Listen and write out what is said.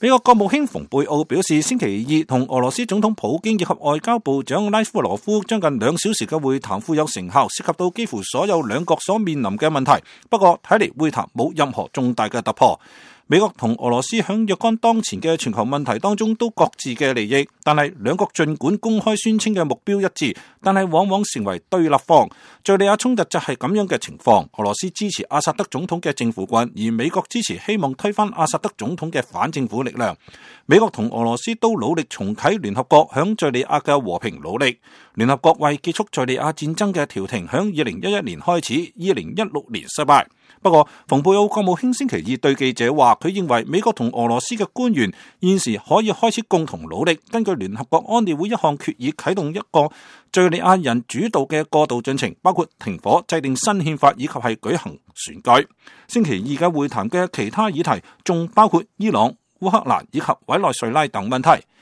美國國務卿蓬佩奧表示，星期二同俄羅斯總統普京以及外交部長拉夫羅夫將近2小時嘅會談富有成效，涉及到幾乎所有兩國所面臨嘅問題。不過睇嚟會談冇任何重大嘅突破。美國同俄羅斯響若干當前嘅全球問題當中都各自嘅利益，但係兩國盡管公開宣稱嘅目標一致，但係往往成為對立方。敘利亞衝突就係咁樣嘅情況，俄羅斯支持阿薩德總統嘅政府軍，而美國支持希望推翻阿薩德總統嘅反政府力量。美國同俄羅斯都努力重啟聯合國響敘利亞嘅和平努力。聯合國為結束敘利亞戰爭嘅調停響2011年開始，2016年失敗。不過，蓬佩奧國務卿星期二對記者話，佢認為美國同俄羅斯嘅官員現時可以開始共同努力，根據聯合國安理會一項決議啟動一個敘利亞人主導嘅過渡進程，包括停火、制定新憲法以及係舉行選舉。星期二嘅會談嘅其他議題仲包括伊朗、烏克蘭以及委內瑞拉等問題。